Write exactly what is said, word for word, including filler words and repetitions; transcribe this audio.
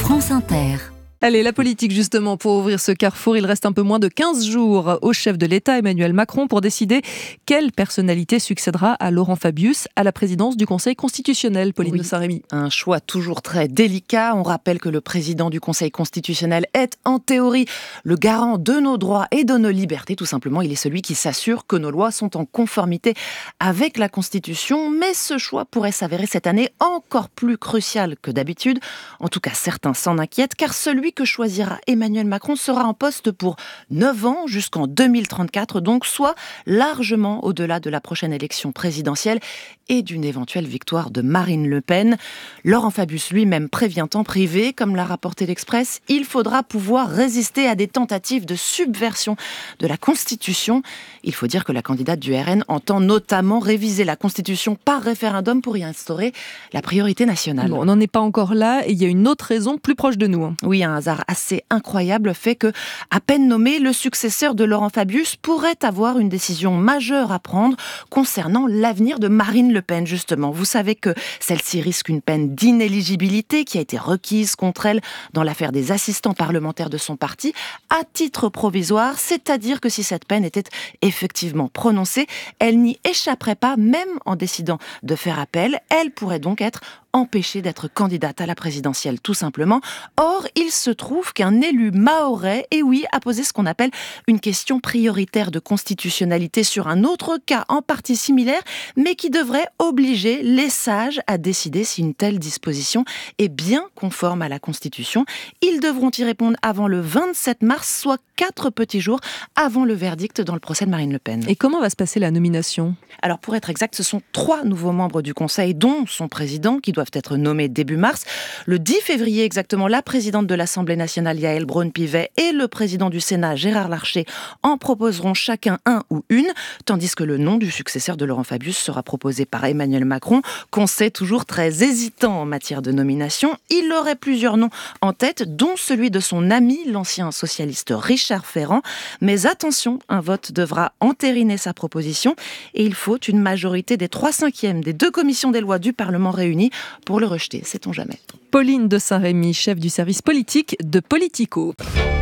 France Inter. Allez, la politique justement, pour ouvrir ce carrefour, il reste un peu moins de quinze jours au chef de l'État Emmanuel Macron pour décider quelle personnalité succédera à Laurent Fabius à la présidence du Conseil constitutionnel. Pauline Oui, de Saint-Rémy. Un choix toujours très délicat. On rappelle que le président du Conseil constitutionnel est en théorie le garant de nos droits et de nos libertés. Tout simplement, il est celui qui s'assure que nos lois sont en conformité avec la Constitution. Mais ce choix pourrait s'avérer cette année encore plus crucial que d'habitude. En tout cas, certains s'en inquiètent car celui que choisira Emmanuel Macron sera en poste pour neuf ans jusqu'en deux mille trente-quatre, donc soit largement au-delà de la prochaine élection présidentielle et d'une éventuelle victoire de Marine Le Pen. Laurent Fabius lui-même prévient en privé, comme l'a rapporté l'Express, il faudra pouvoir résister à des tentatives de subversion de la Constitution. Il faut dire que la candidate du R N entend notamment réviser la Constitution par référendum pour y instaurer la priorité nationale. Bon, on n'en est pas encore là et il y a une autre raison plus proche de nous. Oui, un hasard assez incroyable fait que, à peine nommé, le successeur de Laurent Fabius pourrait avoir une décision majeure à prendre concernant l'avenir de Marine Le Pen, justement. Vous savez que celle-ci risque une peine d'inéligibilité qui a été requise contre elle dans l'affaire des assistants parlementaires de son parti à titre provisoire, c'est-à-dire que si cette peine était effectivement prononcée, elle n'y échapperait pas, même en décidant de faire appel. Elle pourrait donc être empêchée d'être candidate à la présidentielle, tout simplement. Or, il se trouve qu'un élu mahorais, et oui, a posé ce qu'on appelle une question prioritaire de constitutionnalité sur un autre cas en partie similaire, mais qui devrait obliger les sages à décider si une telle disposition est bien conforme à la Constitution. Ils devront y répondre avant le vingt-sept mars, soit quatre petits jours avant le verdict dans le procès de Marine Le Pen. Et comment va se passer la nomination ? Alors, pour être exact, ce sont trois nouveaux membres du Conseil, dont son président, qui doivent être nommés début mars. Le dix février, exactement, la présidente de l'Assemblée nationale, Yaël Braun-Pivet, et le président du Sénat, Gérard Larcher, en proposeront chacun un ou une, tandis que le nom du successeur de Laurent Fabius sera proposé par Emmanuel Macron, qu'on sait toujours très hésitant en matière de nomination. Il aurait plusieurs noms en tête, dont celui de son ami, l'ancien socialiste Richard Ferrand. Mais attention, un vote devra entériner sa proposition et il faut une majorité des trois cinquièmes des deux commissions des lois du Parlement réunies pour le rejeter, sait-on jamais. Pauline de Saint-Rémy, chef du service politique de Politico.